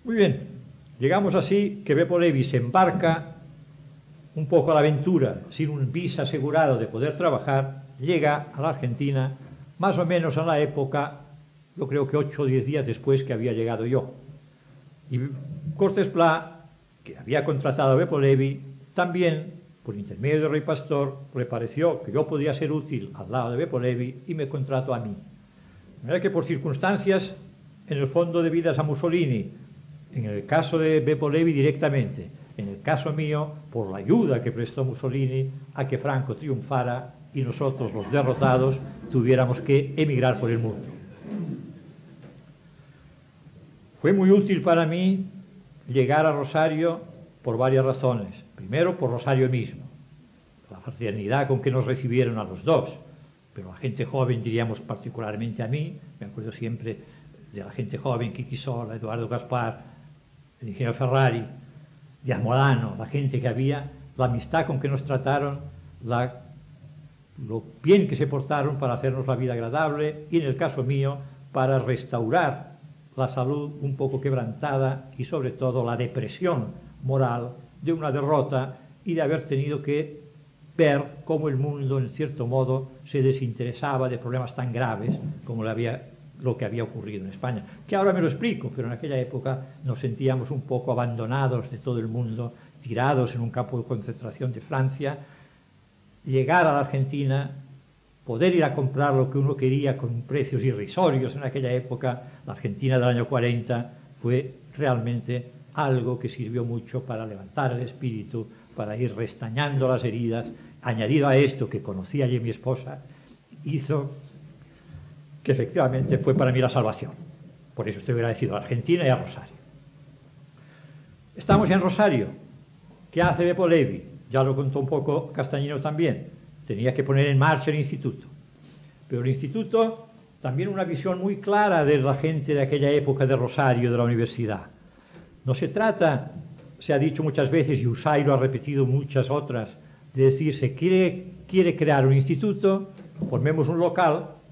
Muy bien, llegamos así que Beppo Levi se embarca un poco a la aventura, sin un visa asegurado de poder trabajar, llega a la Argentina más o menos a la época, yo creo que 8 o 10 días después que había llegado yo. Y Cortés Pla, que había contratado a Beppo Levi, también, por intermedio de Rey Pastor, le pareció que yo podía ser útil al lado de Beppo Levi y me contrató a mí. De manera que por circunstancias, en el fondo debidas a Mussolini, en el caso de Beppo Levi directamente, en el caso mío, por la ayuda que prestó Mussolini a que Franco triunfara y nosotros, los derrotados, tuviéramos que emigrar por el mundo. Fue muy útil para mí llegar a Rosario por varias razones. Primero, por Rosario mismo, la fraternidad con que nos recibieron a los dos, pero la gente joven, diríamos particularmente a mí, me acuerdo siempre de la gente joven, Kiki Sola, Eduardo Gaspar, el ingeniero Ferrari, de Molano, la gente que había, la amistad con que nos trataron, lo bien que se portaron para hacernos la vida agradable y, en el caso mío, para restaurar la salud un poco quebrantada y, sobre todo, la depresión moral de una derrota y de haber tenido que ver cómo el mundo, en cierto modo, se desinteresaba de problemas tan graves como lo que había ocurrido en España. Que ahora me lo explico, pero en aquella época nos sentíamos un poco abandonados de todo el mundo, tirados en un campo de concentración de Francia. Llegar a la Argentina, poder ir a comprar lo que uno quería con precios irrisorios en aquella época, la Argentina del año 40, fue realmente algo que sirvió mucho para levantar el espíritu, para ir restañando las heridas. Añadido a esto, que conocí allí a mi esposa, hizo que efectivamente fue para mí la salvación. Por eso estoy agradecido a Argentina y a Rosario. Estamos en Rosario. ¿Qué hace Beppo Levi? Ya lo contó un poco Castañino también. Tenía que poner en marcha el instituto. Pero el instituto, también una visión muy clara de la gente de aquella época de Rosario, de la universidad. No se trata, se ha dicho muchas veces, y Usay lo ha repetido muchas otras, de decir, se quiere crear un instituto, formemos un local